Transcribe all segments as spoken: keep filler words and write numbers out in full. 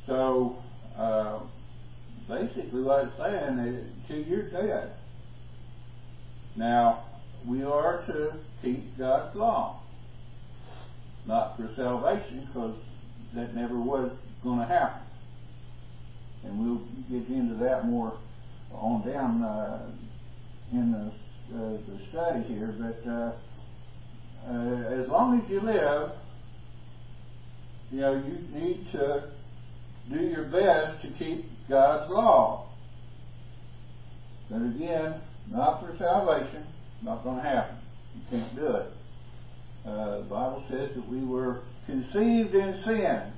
So, uh, basically what it's saying is, till you're dead. Now, we are to keep God's law. Not for salvation, because that never was going to happen. And we'll get into that more on down uh, in the, uh, the study here. But uh, uh, as long as you live, you know, you need to do your best to keep God's law. But again, not for salvation, not going to happen. You can't do it. Uh, the Bible says that we were conceived in sin.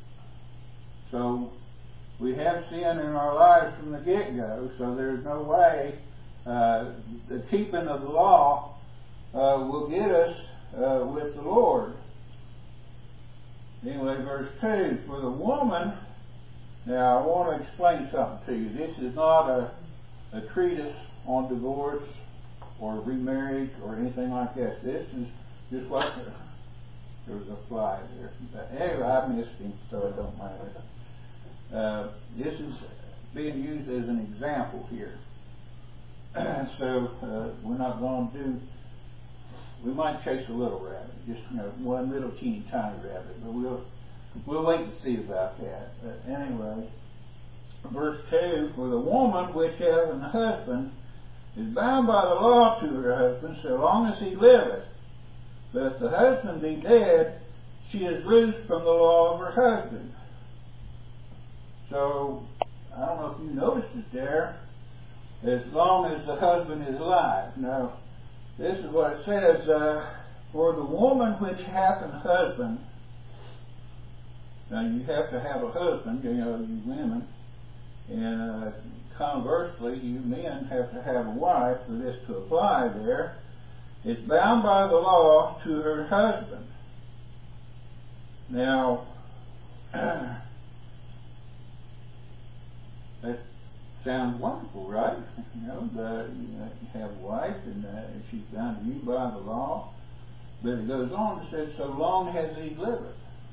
So we have sin in our lives from the get-go, so there's no way uh, the keeping of the law uh, will get us uh, with the Lord. Anyway, verse two, for the woman, now I want to explain something to you. This is not a, a treatise on divorce or remarriage or anything like that. This is just like a, there was a fly there. But anyway, I missed him, so it don't matter. Uh, this is being used as an example here. so uh, we're not going to do, we might chase a little rabbit, just you know, one little teeny tiny rabbit, but we'll we'll wait to see about that. But anyway, verse two, for the woman which hath an husband is bound by the law to her husband so long as he liveth. But if the husband be dead, she is loosed from the law of her husband. So, I don't know if you noticed it there, as long as the husband is alive. Now, this is what it says, uh, for the woman which hath an husband, now you have to have a husband, you know, you women, and uh, conversely, you men have to have a wife for this to apply there, is bound by the law to her husband. Now, that sounds wonderful, right? You know, the, you have a wife and uh, she's bound to you by the law. But it goes on to say, so long as he liveth.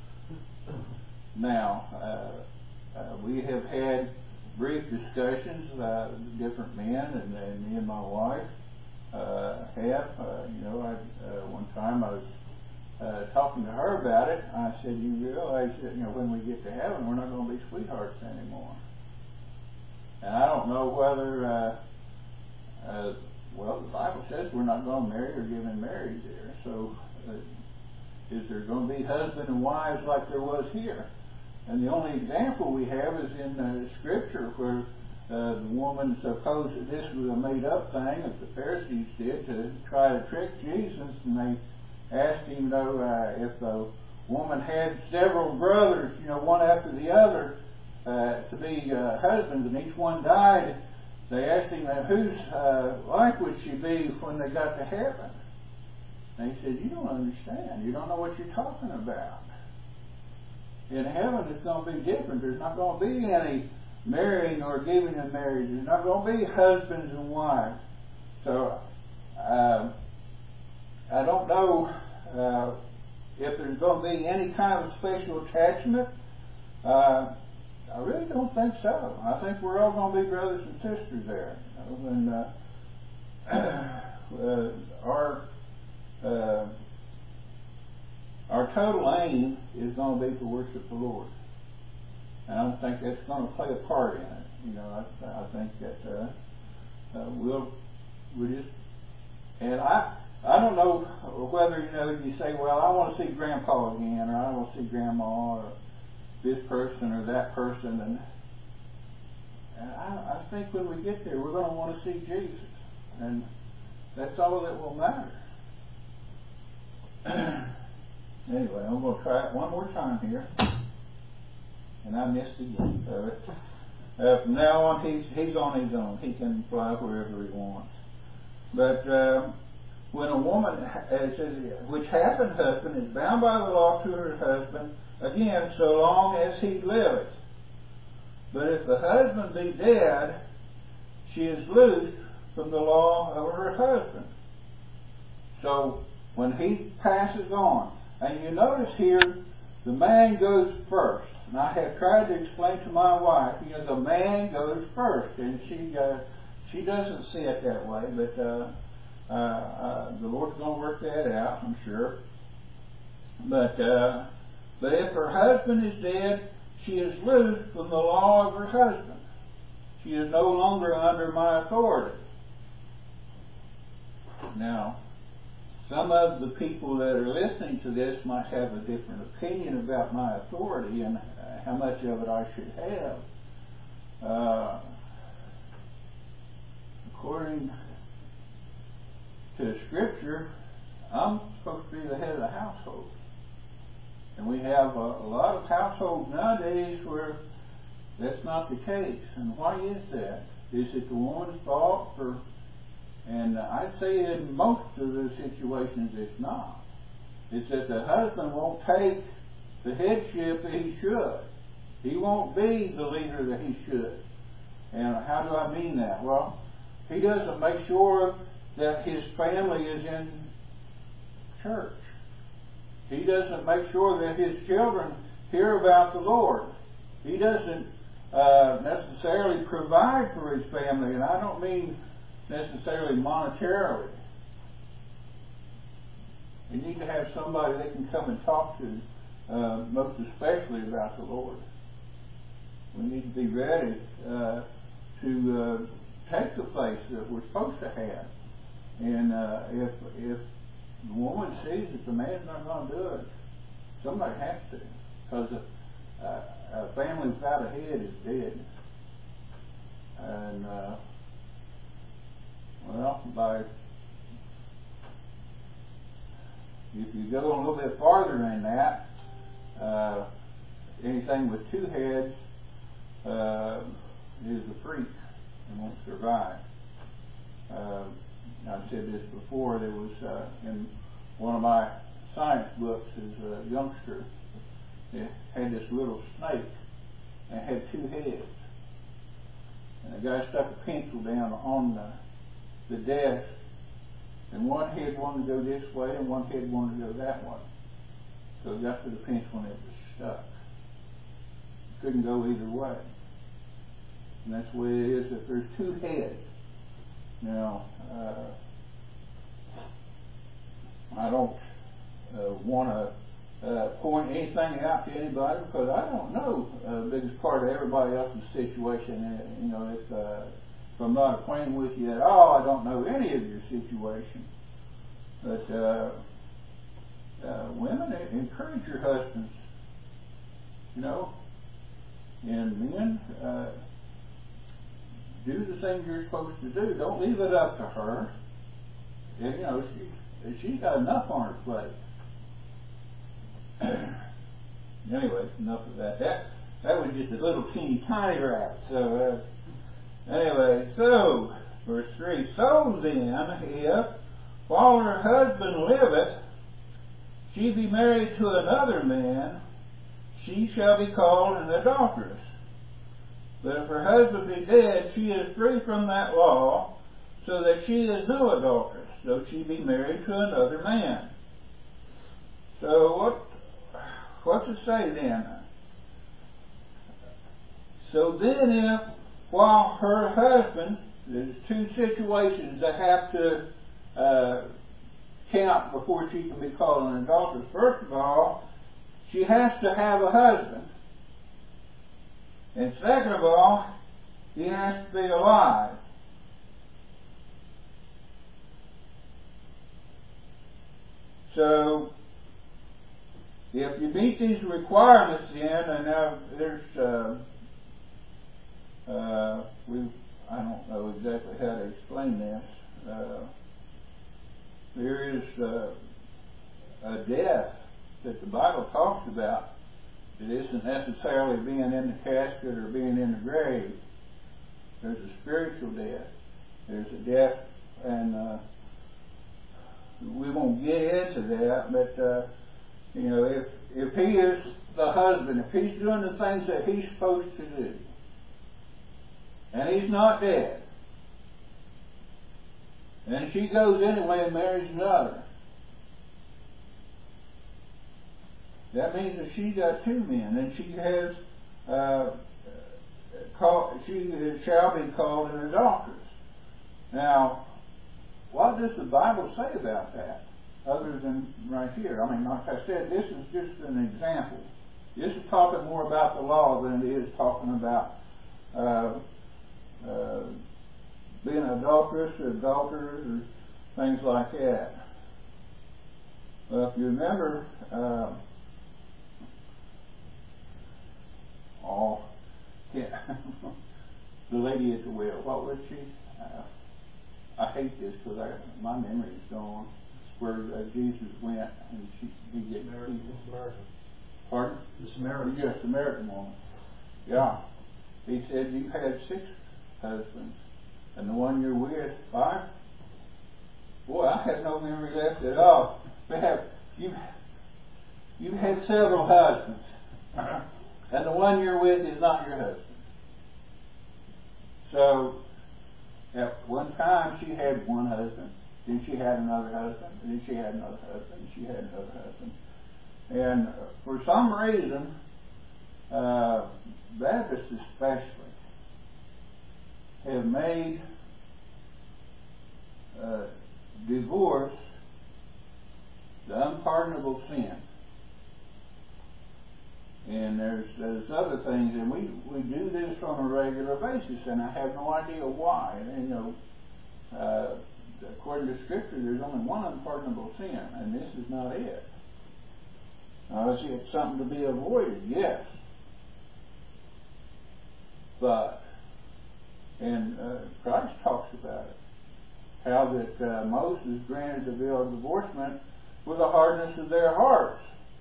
Now, uh, uh, we have had brief discussions, uh, different men, and, and me and my wife uh, have. Uh, you know, I, uh, one time I was uh, talking to her about it. I said, you realize that, you know, when we get to heaven, we're not going to be sweethearts anymore. And I don't know whether, uh, uh, well, the Bible says we're not going to marry or give in marriage there. So, uh, is there going to be husband and wives like there was here? And the only example we have is in uh, Scripture where uh, the woman supposed that this was a made-up thing that the Pharisees did to try to trick Jesus, and they asked him, you know, uh, if the woman had several brothers, you know, one after the other, uh, to be uh, husbands, and each one died, they asked him, uh, whose uh, wife would she be when they got to heaven? And he said, you don't understand. You don't know what you're talking about. In heaven, it's going to be different. There's not going to be any marrying or giving in marriage. There's not going to be husbands and wives. So, uh, I don't know uh, if there's going to be any kind of special attachment. Uh, I really don't think so. I think we're all going to be brothers and sisters there. You know, when uh, uh, our uh, Our total aim is going to be to worship the Lord. And I don't think that's going to play a part in it. You know, I, I think that uh, uh, we'll, we'll just, and I I don't know whether, you know, you say, well, I want to see Grandpa again, or I want to see Grandma, or this person or that person. And, and I, I think when we get there, we're going to want to see Jesus. And that's all that will matter. Anyway, I'm going to try it one more time here. And I missed again. So uh, from now on, he's he's on his own. He can fly wherever he wants. But um, when a woman, uh, it says, which hath an husband, is bound by the law to her husband, again, so long as he liveth. But if the husband be dead, she is loosed from the law of her husband. So when he passes on, and you notice here the man goes first. And I have tried to explain to my wife, you know, the man goes first, and she uh, she doesn't see it that way, but uh, uh, uh, the Lord's going to work that out, I'm sure. But uh, but if her husband is dead, she is loose from the law of her husband. She is no longer under my authority. Now, some of the people that are listening to this might have a different opinion about my authority and how much of it I should have. Uh, according to Scripture, I'm supposed to be the head of the household. And we have a, a lot of households nowadays where that's not the case. And why is that? Is it the woman's fault? For, and I'd say in most of the situations it's not. It's that the husband won't take the headship that he should. He won't be the leader that he should. And how do I mean that? Well, he doesn't make sure that his family is in church. He doesn't make sure that his children hear about the Lord. He doesn't uh, necessarily provide for his family, and I don't mean necessarily monetarily. You need to have somebody they can come and talk to, uh, most especially about the Lord. We need to be ready uh, to uh, take the place that we're supposed to have. And uh, if if the woman sees that the man's not going to do it, somebody has to. Because a, a family without a head is dead. And, uh, well, by if you go a little bit farther than that, uh, anything with two heads uh, is a freak and won't survive. Uh, I've said this before. There was uh, in one of my science books as a youngster, it had this little snake and it had two heads. And the guy stuck a pencil down on the, the desk, and one head wanted to go this way and one head wanted to go that way. So it got to the pencil and it was stuck. It couldn't go either way. And that's the way it is if there's two heads. Now, uh, I don't uh, want to uh, point anything out to anybody because I don't know uh, the biggest part of everybody else's situation. You know, if, uh, if I'm not acquainted with you at all, I don't know any of your situation. But uh, uh, women, encourage your husbands. You know, and men, uh, do the things you're supposed to do. Don't leave it up to her. And, you know, she, she's got enough on her plate. Anyway, enough of that. That that was just a little teeny tiny rap. So, uh, anyway, so, verse three. So then, if, while her husband liveth, she be married to another man, she shall be called an adulteress. But if her husband be dead, she is free from that law, so that she is no adulteress, though she be married to another man. So what what's it say then? So then if, while her husband, there's two situations that have to uh, count before she can be called an adulteress. First of all, she has to have a husband. And second of all, he has to be alive. So, if you meet these requirements then, and now there's, uh, uh, we, I don't know exactly how to explain this. Uh, there is uh, a death that the Bible talks about. It isn't necessarily being in the casket or being in the grave. There's a spiritual death. There's a death, and uh, we won't get into that, but uh, you know, if if he is the husband, if he's doing the things that he's supposed to do, and he's not dead, and she goes anyway and marries another, that means that she's got two men, and she has uh, call, she shall be called an adulteress. Now, what does the Bible say about that, other than right here? I mean, like I said, this is just an example. This is talking more about the law than it is talking about uh, uh, being an adulteress or adulterer or things like that. Well, if you remember, uh, oh, yeah, the lady at the well, what was she? Uh, I hate this because my memory is gone. Where uh, Jesus went and she he get Samaritan. Samaritan. Pardon? The Samaritan. Yes, Samaritan woman. Yeah. He said, you've had six husbands, and the one you're with, five? Boy, I have no memory left at all. We have, you, you've had several husbands, and the one you're with is not your husband. So, at one time she had one husband, then she had another husband, and then she had another husband, and she had another husband. And for some reason, uh, Baptists especially have made uh, divorce the unpardonable sin. And there's there's other things, and we, we do this on a regular basis, and I have no idea why. And, you know, uh, according to Scripture, there's only one unpardonable sin, and this is not it. Now, is it something to be avoided? Yes. But, and uh, Christ talks about it, how that uh, Moses granted the bill of divorcement with the hardness of their hearts.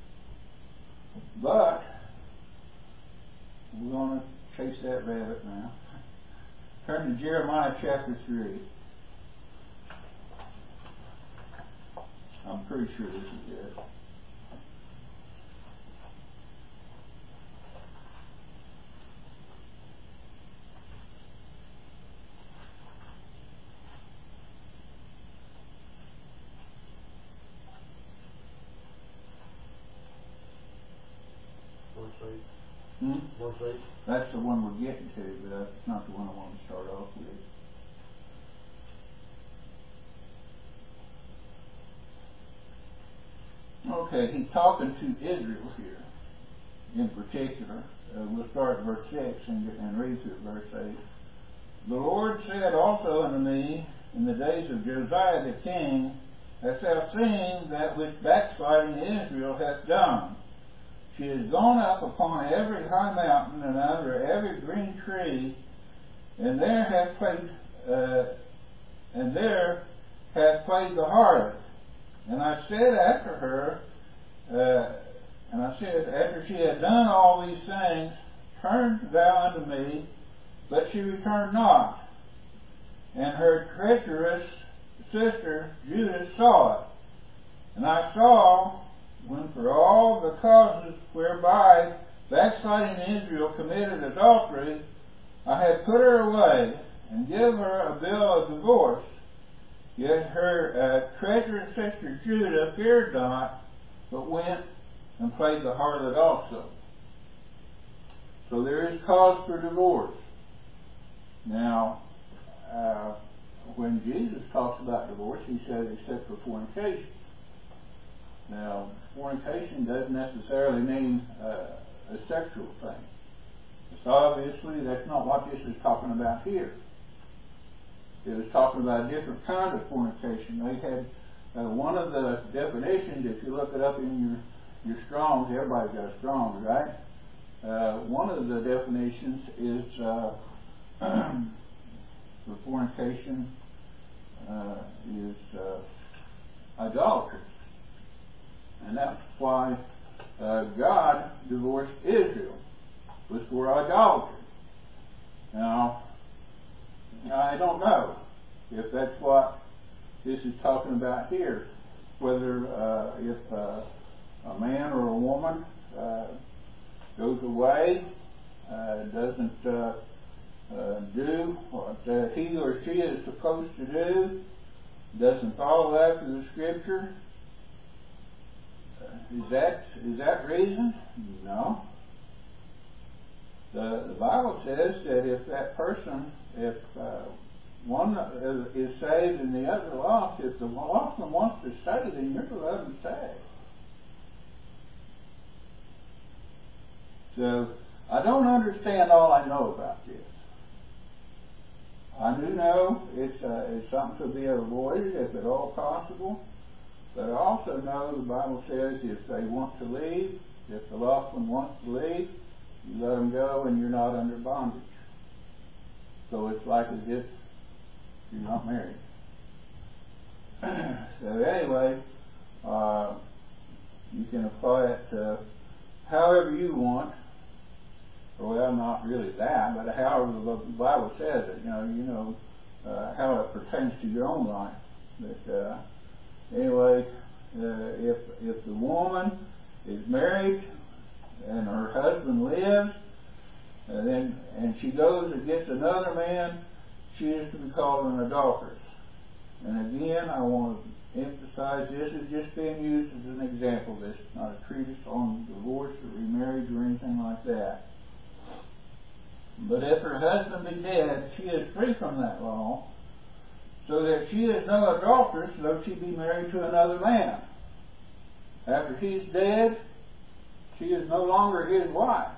But, we're going to chase that rabbit now. Turn to Jeremiah chapter three. I'm pretty sure this is it. Hmm? That's the one we're getting to, but that's not the one I want to start off with. Okay, he's talking to Israel here, in particular. Uh, we'll start at verse six and, and read through verse eight. The Lord said also unto me in the days of Josiah the king, Hast thou seen that which backsliding Israel hath done? She has gone up upon every high mountain and under every green tree, and there hath played, uh, and there hath played the harlot. And I said after her, uh, and I said, after she had done all these things, Turn thou unto me, but she returned not. And her treacherous sister Judah saw it. And I saw, when for all the causes whereby backsliding Israel committed adultery, I had put her away, and give her a bill of divorce, yet her uh, treacherous sister Judah feared not, but went and played the harlot also. So there is cause for divorce. Now, uh, when Jesus talks about divorce, he says except for fornication. Now, fornication doesn't necessarily mean uh, a sexual thing. It's obviously, that's not what this is talking about here. It was talking about a different kind of fornication. They had uh, one of the definitions, if you look it up in your, your Strong's, everybody's got a Strong's, right? Uh, one of the definitions is uh, for fornication uh, is uh, idolatry. And that's why uh, God divorced Israel, was for idolatry. Now, I don't know if that's what this is talking about here, whether uh, if uh, a man or a woman uh, goes away, uh, doesn't uh, uh, do what uh, he or she is supposed to do, doesn't follow after the Scripture, is that is that reason? No. The, the Bible says that if that person, if uh, one is saved and the other lost, if the lost one wants to stay, then you're to let them stay. So I don't understand all I know about this. I do know it's, uh, it's something to be avoided if at all possible, but I also know the Bible says if they want to leave, if the lost one wants to leave, you let them go and you're not under bondage. So it's like as if you're not married. So anyway, uh, you can apply it uh, however you want. Well, not really that, but however the Bible says it, you know, you know uh, how it pertains to your own life. But uh, anyway, uh, if if the woman is married and her husband lives, and then and she goes and gets another man, she is to be called an adulteress. And again, I want to emphasize this is just being used as an example. This is not a treatise on divorce or remarriage or anything like that. But if her husband be dead, she is free from that law, so that she is no adulteress, though she be married to another man. After he's dead, she is no longer his wife.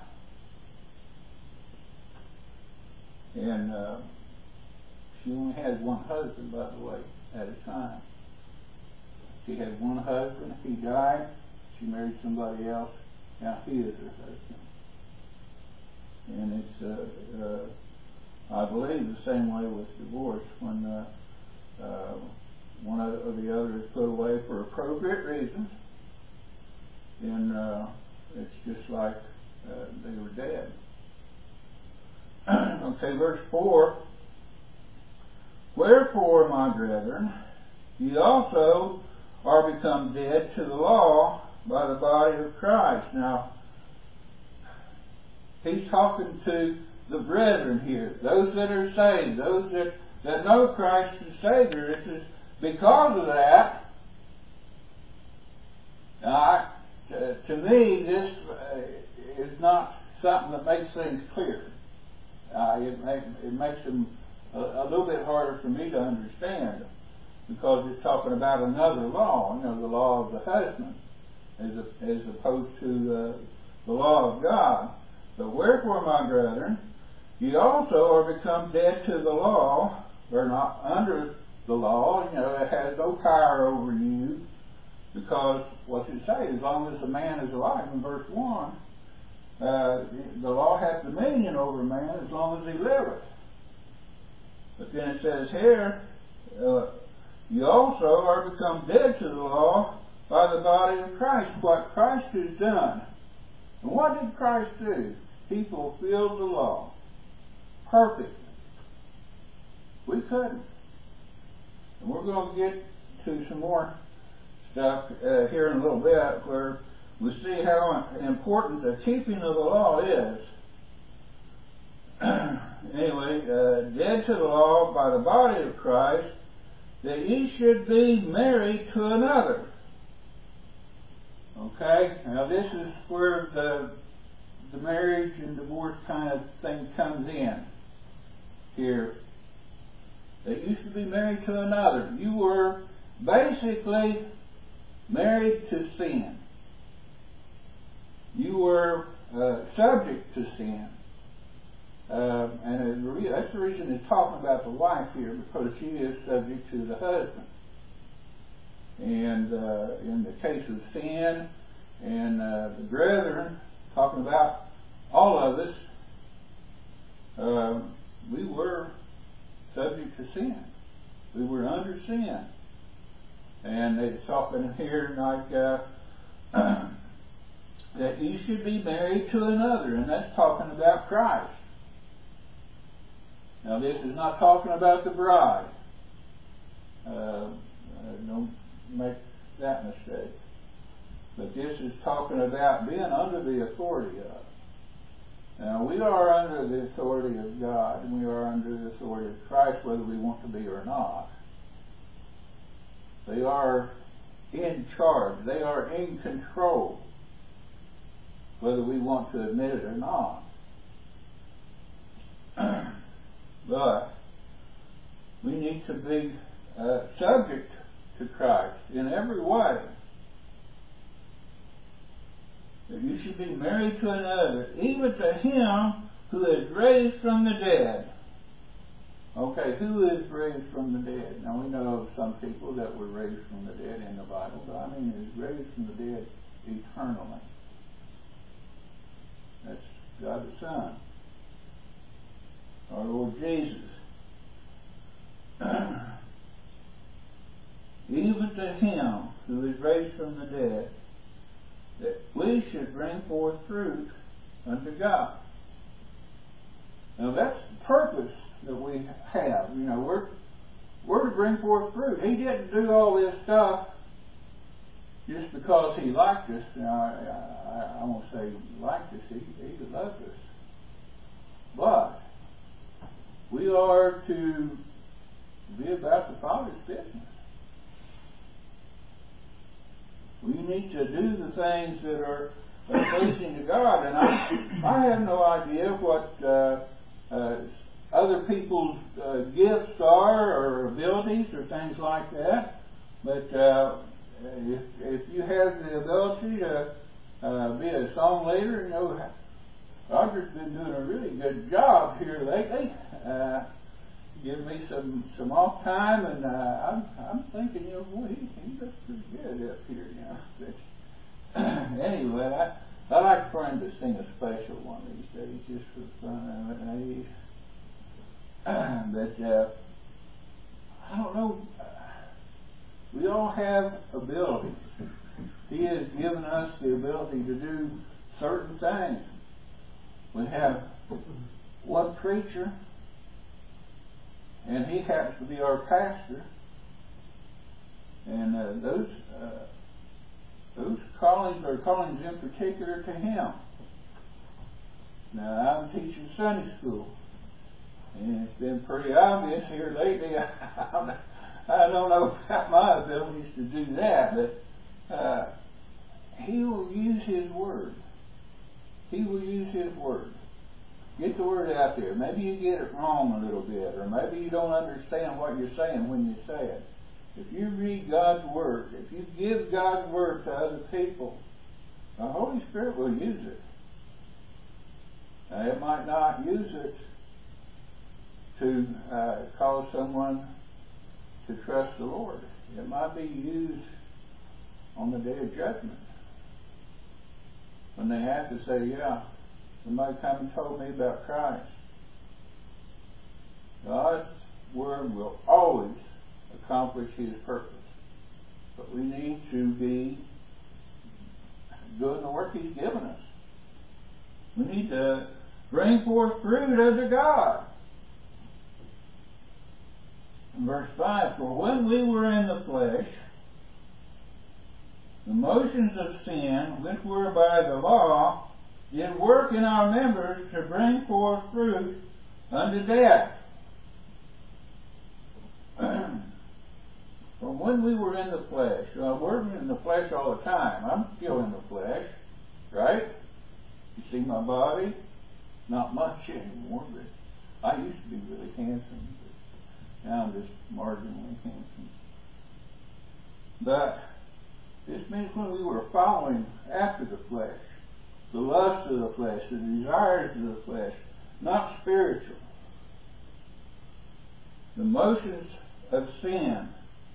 And uh, she only has one husband, by the way, at a time. She had one husband. He died. She married somebody else. Now he is her husband. And it's, uh, uh, I believe, the same way with divorce. When uh, uh, one or the other is put away for appropriate reasons, then uh, it's just like uh, they were dead. Okay, verse four. Wherefore, my brethren, ye also are become dead to the law by the body of Christ. Now, he's talking to the brethren here, those that are saved, those that, that know Christ as Savior. It is because of that. Now, I, uh, to me, this uh, is not something that makes things clear. Uh, it, make, it makes them a, a little bit harder for me to understand, because it's talking about another law, you know, the law of the husband, as, a, as opposed to uh, the law of God. But wherefore, my brethren, ye also are become dead to the law, or not under the law. You know, it has no power over you, because what's it say? As long as the man is alive, in verse one, uh, the law hath dominion over man as long as he liveth. But then it says here, uh, ye also are become dead to the law by the body of Christ, what Christ has done. And what did Christ do? He fulfilled the law perfectly. We couldn't. And we're going to get to some more stuff uh, here in a little bit, where we see how important the keeping of the law is. Anyway, uh, dead to the law by the body of Christ, that ye should be married to another. Okay? Now this is where the the marriage and divorce kind of thing comes in here. That you should be married to another. You were basically married to sin. You were uh, subject to sin. Uh, and it, that's the reason it's talking about the wife here, because she is subject to the husband. And uh, in the case of sin and uh, the brethren, talking about all of us, uh, we were subject to sin. We were under sin. And it's talking here like uh, that you should be married to another, and that's talking about Christ. Now this is not talking about the bride. Uh, uh, don't make that mistake. But this is talking about being under the authority of. Now we are under the authority of God, and we are under the authority of Christ, whether we want to be or not. They are in charge. They are in control, whether we want to admit it or not. But we need to be uh, subject to Christ in every way. That you should be married to another, even to him who is raised from the dead. Okay, who is raised from the dead? Now we know of some people that were raised from the dead in the Bible, but I mean is raised from the dead eternally. That's God the Son, our Lord Jesus. Even to him who is raised from the dead, that we should bring forth fruit unto God. Now that's the purpose that we have. You know, we're we're to bring forth fruit. He didn't do all this stuff just because he liked us. You know, I, I, I won't say he liked us. He, he loved us. But we are to be about the Father's business. We need to do the things that are, are pleasing to God. And I, I have no idea what uh, uh, other people's uh, gifts are or abilities or things like that. But uh, if, if you have the ability to uh, be a song leader, you know, Roger's been doing a really good job here lately. Uh, give me some, some off time, and uh, I'm I'm thinking, you know, boy, he, he looks pretty good up here, you know. But anyway, I, I like for him to sing a special one these days, just for fun of it. But uh, I don't know. We all have abilities. He has given us the ability to do certain things. We have one preacher, and he happens to be our pastor. And uh, those uh, those callings are callings in particular to him. Now, I'm teaching Sunday school, and it's been pretty obvious here lately. I, I don't know about my abilities to do that, but uh, he will use his word. He will use his word. Get the word out there. Maybe you get it wrong a little bit, or maybe you don't understand what you're saying when you say it. If you read God's word, if you give God's word to other people, the Holy Spirit will use it. Now, it might not use it to uh, cause someone to trust the Lord. It might be used on the day of judgment, when they have to say, yeah, somebody come and told me about Christ. God's word will always accomplish his purpose. But we need to be doing the work he's given us. We need to bring forth fruit unto God. In verse five, for when we were in the flesh, the motions of sin, which were by the law, did work in our members to bring forth fruit unto death. From when we were in the flesh, well, we're in the flesh all the time. I'm still in the flesh, right? You see my body? Not much anymore, but I used to be really handsome. But now I'm just marginally handsome. But this means when we were following after the flesh, the lust of the flesh, the desires of the flesh, not spiritual. The motions of sin.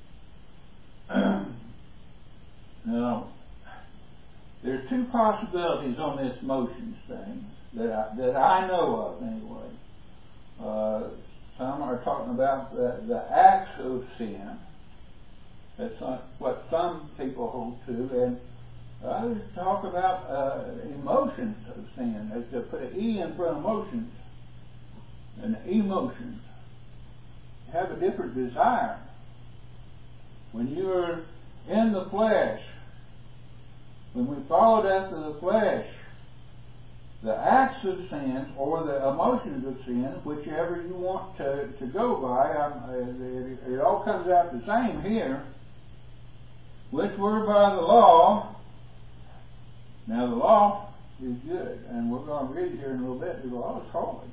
Now, there's two possibilities on this motions thing that I, that I know of anyway. Uh, some are talking about the, the acts of sin. That's not what some people hold to, and others talk about uh, emotions of sin. They put an E in front of emotions, and emotions have a different desire. When you're in the flesh, when we followed after the flesh, the acts of sin or the emotions of sin, whichever you want to, to go by, um, it, it all comes out the same here. which were by the law. Now the law is good, and we're going to read here in a little bit, the law is holy.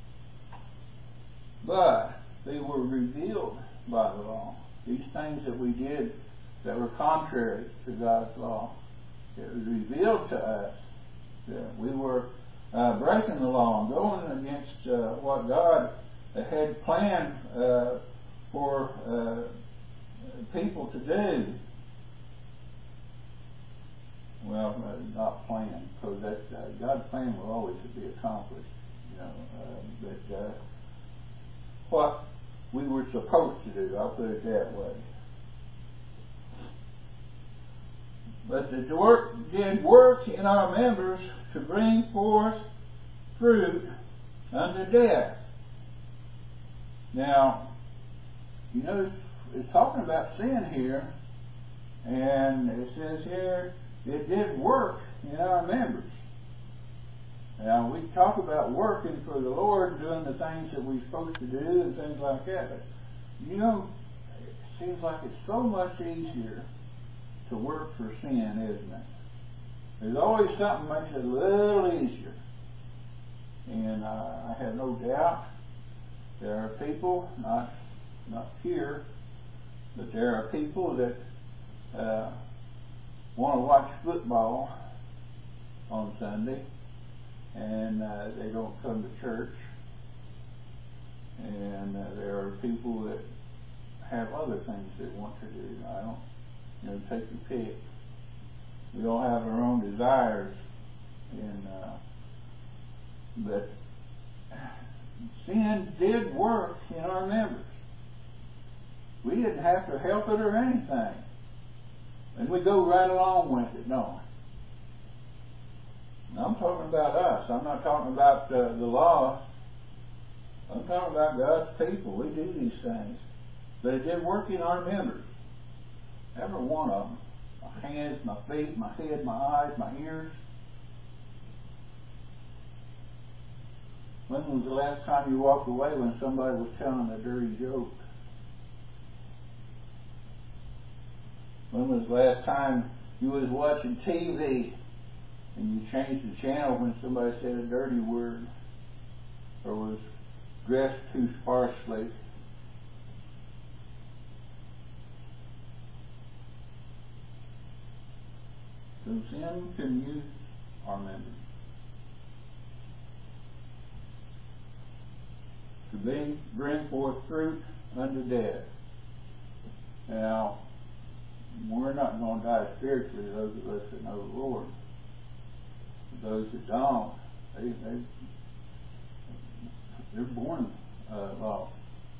But they were revealed by the law. These things that we did that were contrary to God's law, it was revealed to us that we were uh, breaking the law and going against uh, what God had planned uh, for uh, people to do. Well, uh, not planned, because that uh, God's plan will always be accomplished. You know, uh, but uh, what we were supposed to do, I'll put it that way. But the work did work in our members to bring forth fruit unto death. Now, you know, it's talking about sin here, and it says here, it did work in our members. Now, we talk about working for the Lord, doing the things that we're supposed to do and things like that. But, you know, it seems like it's so much easier to work for sin, isn't it? There's always something that makes it a little easier. And uh, I have no doubt there are people, not not here, but there are people that uh, want to watch football on Sunday, and uh, they don't come to church. And uh, there are people that have other things they want to do. I don't, you know, take your pick. We all have our own desires, and uh, but sin did work in our members. We didn't have to help it or anything, and we go right along with it, don't we? I'm talking about us. I'm not talking about uh, the law. I'm talking about God's people. We do these things. But it did work in our members. Every one of them. My hands, my feet, my head, my eyes, my ears. When was the last time you walked away when somebody was telling a dirty joke? When was the last time you was watching T V and you changed the channel when somebody said a dirty word or was dressed too sparsely? So sin can use our members to bring, bring forth fruit unto death. Now, we're not going to die spiritually, those of us that know the Lord. Those that don't, they, they, they're born uh, lost.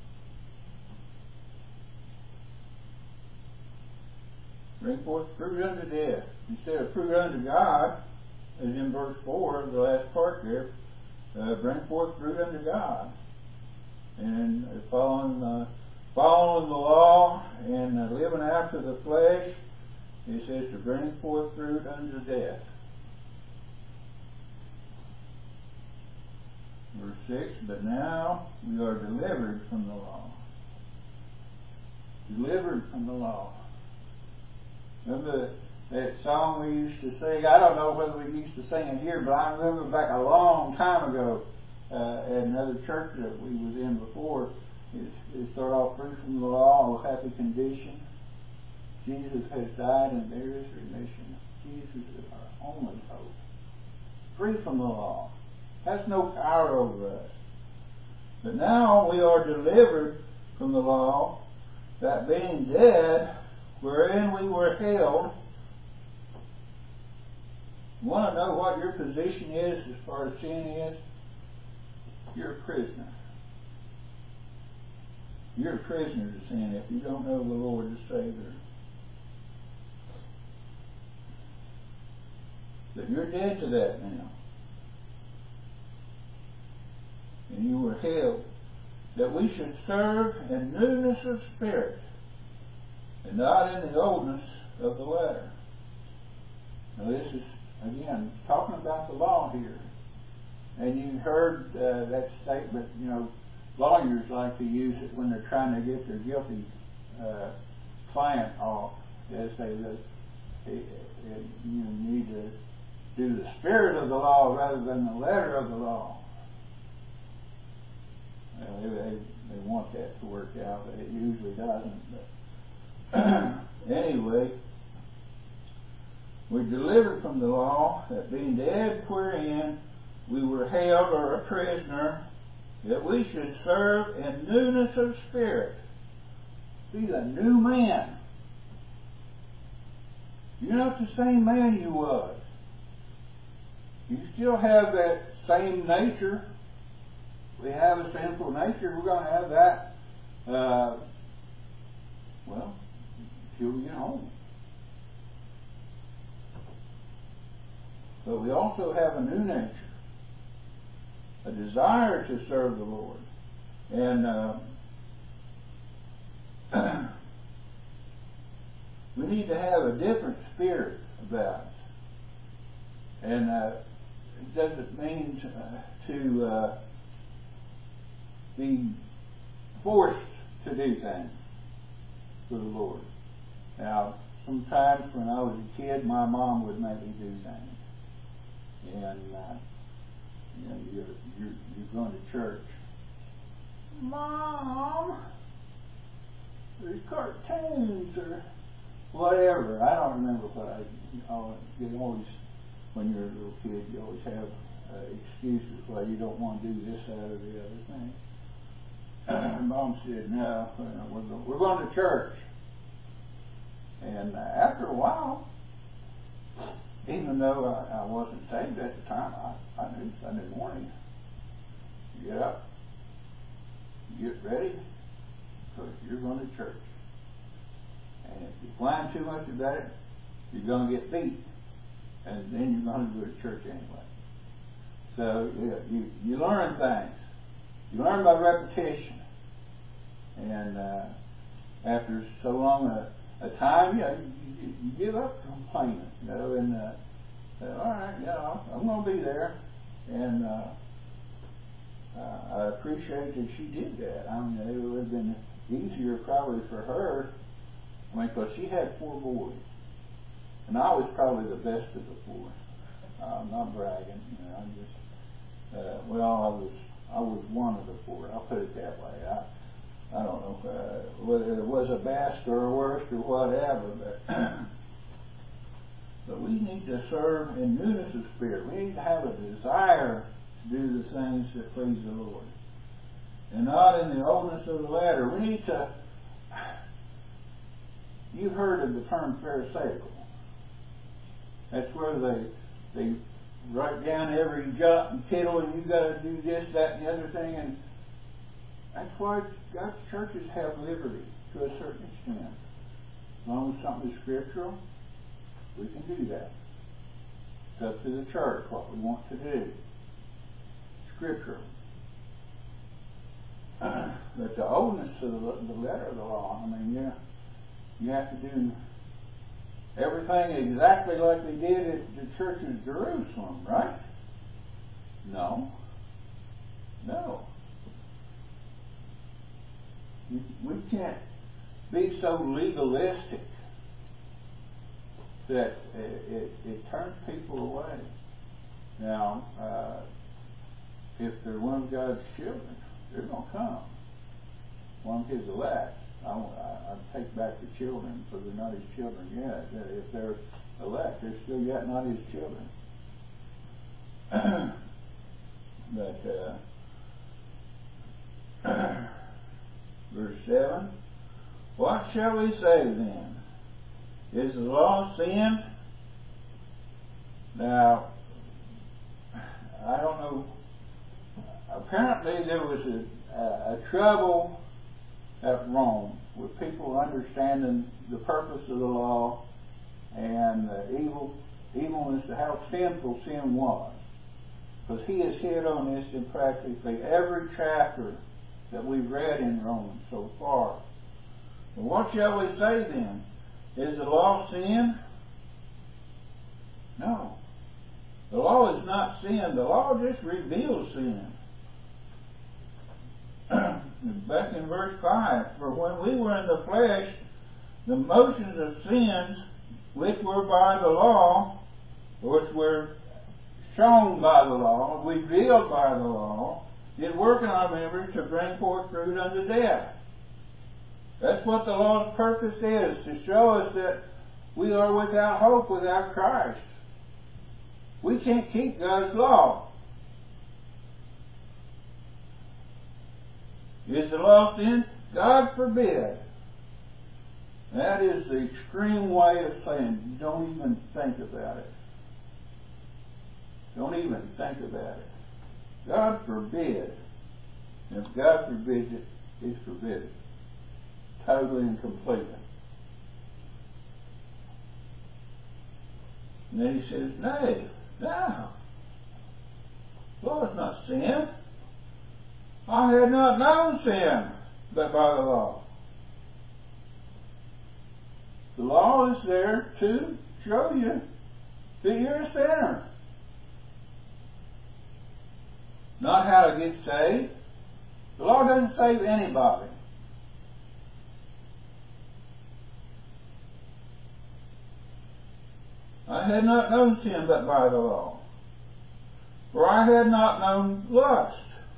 Bring forth fruit unto death. Instead of fruit unto God, as in verse four, the last part there, uh, bring forth fruit unto God. And uh, following, uh, following the law and uh, living after the flesh, it says to bring forth fruit unto death. Verse six, but now we are delivered from the law. Delivered from the law. Remember that song we used to sing? I don't know whether we used to sing it here, but I remember back a long time ago uh, at another church that we was in before. It, it started off free from the law, a happy condition. Jesus has died and there is remission. Jesus is our only hope. Free from the law. Has no power over us. But now we are delivered from the law, that being dead, wherein we were held. You want to know what your position is as far as sin is? You're a prisoner. You're a prisoner to sin if you don't know the Lord as Savior. But you're dead to that now. And you were held that we should serve in newness of spirit, and not in the oldness of the letter. Now this is, again, talking about the law here. And you heard uh, that statement, you know, lawyers like to use it when they're trying to get their guilty uh, client off. They say that it, it, you need to do the spirit of the law rather than the letter of the law. Well, they, they, they want that to work out, but it usually doesn't. But anyway, we're delivered from the law, that being dead wherein we were held or a prisoner, that we should serve in newness of spirit. Be the new man. You're not the same man you was. You still have that same nature. We have a sinful nature. We're going to have that, uh, well, until we get home. But we also have a new nature, a desire to serve the Lord. And uh, we need to have a different spirit about us. And uh, it doesn't mean to, uh, to uh, be forced to do things for the Lord. Now, sometimes when I was a kid, my mom would make me do things. And uh, you know, you're, you're, you're going to church. Mom, there's cartoons or whatever. I don't remember what I, you know, you always, when you're a little kid, you always have uh, excuses why you don't want to do this, that, or the other thing. Mom said, no, we're, go- we're going to church. And uh, after a while, even though I, I wasn't saved at the time, I, I knew Sunday morning, you get up, you get ready, because you're going to church. And if you whine too much about it, you're going to get beat. And then you're going to go to church anyway. So yeah, you, you learn things. You learn by repetition. And uh, after so long a, a time, you know, you, you, you give up complaining, you know, and uh, say, all right, you know, I'm going to be there. And uh, uh, I appreciate that she did that. I mean, it would have been easier probably for her, I mean, because she had four boys. And I was probably the best of the four. Uh, I'm not bragging, you know, I'm just, uh, well, I was I was one of the four. I'll put it that way. I I don't know uh, whether it was a best or a worst or whatever, but but we need to serve in newness of spirit. We need to have a desire to do the things that please the Lord, and not in the oldness of the letter. We need to. You've heard of the term Pharisaical. That's where they they write down every jot and tittle, and you've got to do this, that, and the other thing. And that's why God's churches have liberty to a certain extent. As long as something is scriptural, we can do that. It's up to the church what we want to do. Scriptural. But the oldness of the, the letter of the law, I mean, yeah, you have to do everything exactly like they did at the church of Jerusalem, right? No. No. We can't be so legalistic that it, it, it turns people away. Now, uh, if they're one of God's children, they're going to come. One of His elect. I, I, I take back the children, because they're not His children yet. If they're elect, they're still yet not His children. But uh, verse seven, what shall we say then? Is the law sin? Now, I don't know. Apparently there was a, a, a trouble at Rome with people understanding the purpose of the law and the evil, evilness of how sinful sin was. Because he has hit on this in practically every chapter that we've read in Romans so far. And what shall we say then? Is the law sin? No. The law is not sin. The law just reveals sin. Back in verse five, for when we were in the flesh, the motions of sins which were by the law, which were shown by the law, revealed by the law, did work in our members to bring forth fruit unto death. That's what the law's purpose is, to show us that we are without hope without Christ. We can't keep God's law. Is the law sin? God forbid. That is the extreme way of saying, don't even think about it. Don't even think about it. God forbid. And if God forbids it, it's forbidden. Totally and completely. And then he says, nay, no. Law is not sin. I had not known sin but by the law. The law is there to show you that you're a sinner. Not how to get saved. The law doesn't save anybody. I had not known sin but by the law. For I had not known lust.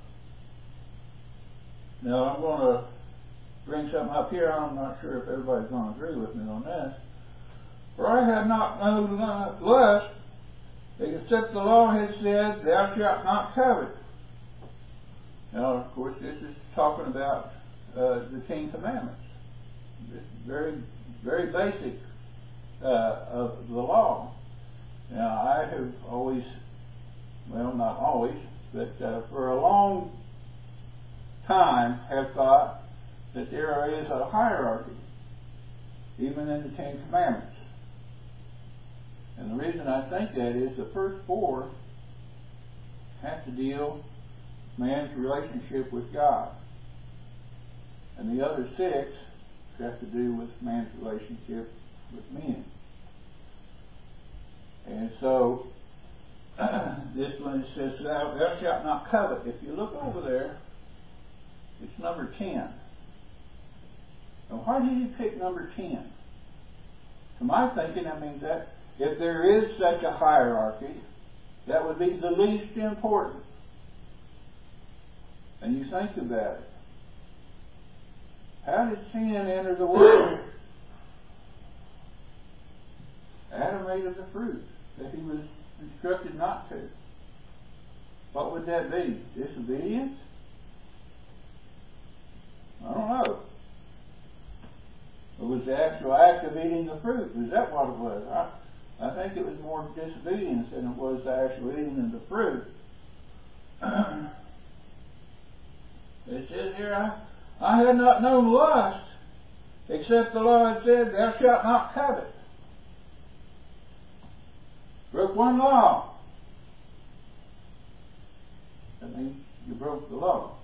Now I'm going to bring something up here. I'm not sure if everybody's going to agree with me on this. For I had not known lust, except the law had said, thou shalt not covet. Now, of course, this is talking about uh, the Ten Commandments. It's very, very basic uh, of the law. Now, I have always, well, not always, but uh, for a long time have thought that there is a hierarchy, even in the Ten Commandments. And the reason I think that is the first four have to deal with man's relationship with God. And the other six have to do with man's relationship with men. And so, this one says, thou, thou shalt not covet. If you look over there, it's number ten. Now, why did you pick number ten? To my thinking, I mean that if there is such a hierarchy, that would be the least important. And you think about it. How did sin enter the world? Adam ate of the fruit that he was instructed not to. What would that be? Disobedience? I don't know. It was the actual act of eating the fruit. Was that what it was? I, I think it was more disobedience than it was the actual eating of the fruit. It says here, I, I had not known lust, except the law had said, thou shalt not covet. Broke one law. That means you broke the law.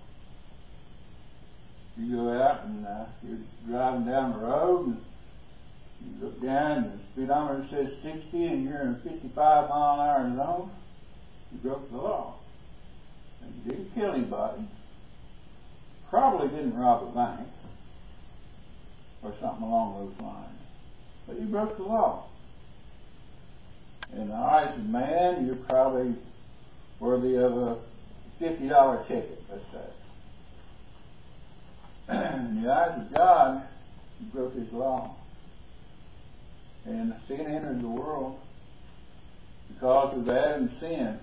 You go out and uh, you're driving down the road and you look down and the speedometer says sixty and you're in a fifty-five mile an hour zone. You broke the law. And you didn't kill anybody. Probably didn't rob a bank or something along those lines. But you broke the law. In the eyes of man, you're probably worthy of a fifty dollar ticket, let's say. In the eyes of God, you broke His law. And sin entered the world because of Adam's sin.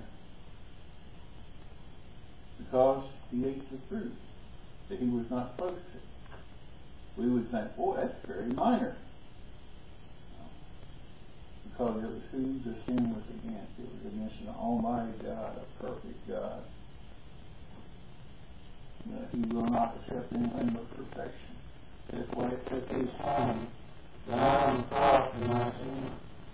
Because he ate the fruit that he was not supposed to. We would think, boy, that's very minor. Because it was who the sin was against. It was against an almighty God, a perfect God. That He will not accept anything but perfection. That's why it took His Son down on the cross for my sin.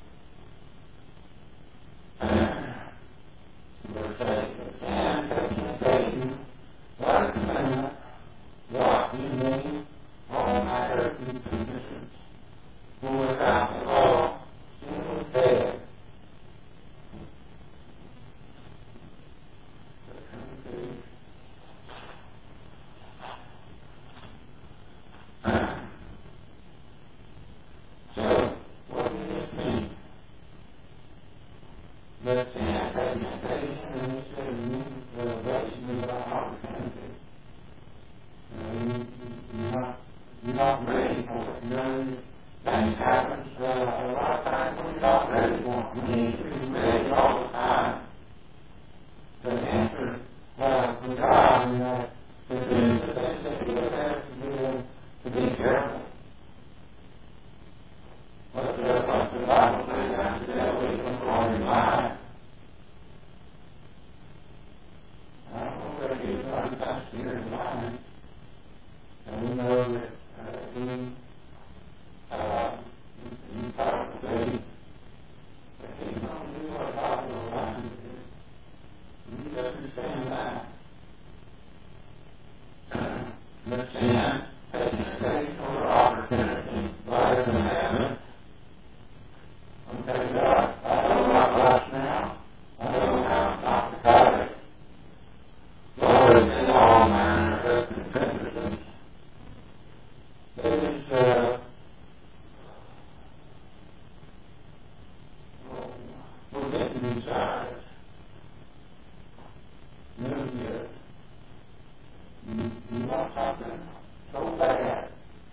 Verse eight, and touching Satan, what a commandment, what you mean, all my earthly conditions, for without the law, sin was dead. sometimes here in line. And we know that uh, he, uh, he taught the faith, but he don't do what God will allow him to do. You understand that. But sin has an occasional opportunity by the commandment. Okay, God, I know about last now. I know how not to cut it. Lord, in all manner of repentance. It is, uh, forbidden desires. No good. You, you want something so bad.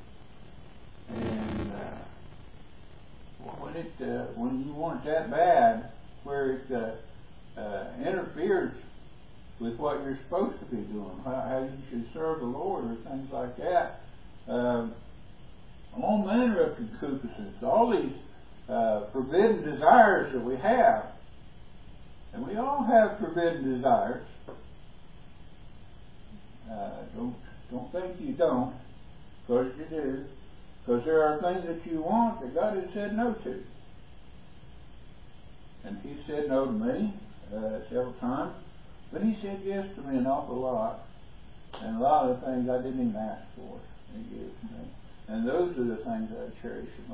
And uh, when it uh, when you want it that bad, where it uh, uh, interferes with what you're supposed to be doing, how, how you should serve the Lord, or things like that, um, all manner of concupiscence, all these uh, forbidden desires that we have, and we all have forbidden desires. Uh, don't don't think you don't, because you do. Because there are things that you want that God has said no to. And He said no to me uh, several times, but He said yes to me an awful lot. And a lot of the things I didn't even ask for, He gave to me. And those are the things I cherish the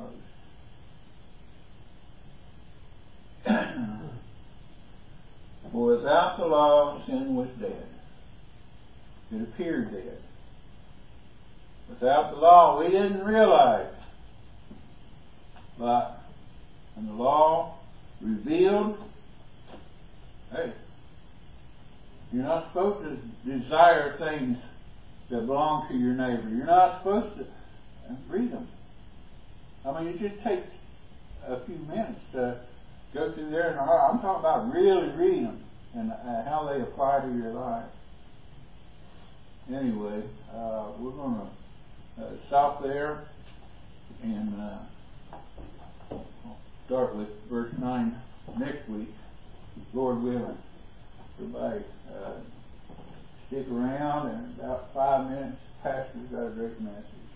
most. For without the law, sin was dead. It appeared dead. Without the law, we didn't realize. But when the law revealed, hey, you're not supposed to desire things that belong to your neighbor. You're not supposed to read them. I mean, it just takes a few minutes to go through there, and I'm talking about really reading them and uh, how they apply to your life. Anyway, uh, we're going to Uh, stop there and uh, start with verse nine next week, Lord willing. Everybody uh, stick around, and in about five minutes, Pastor's got a great message.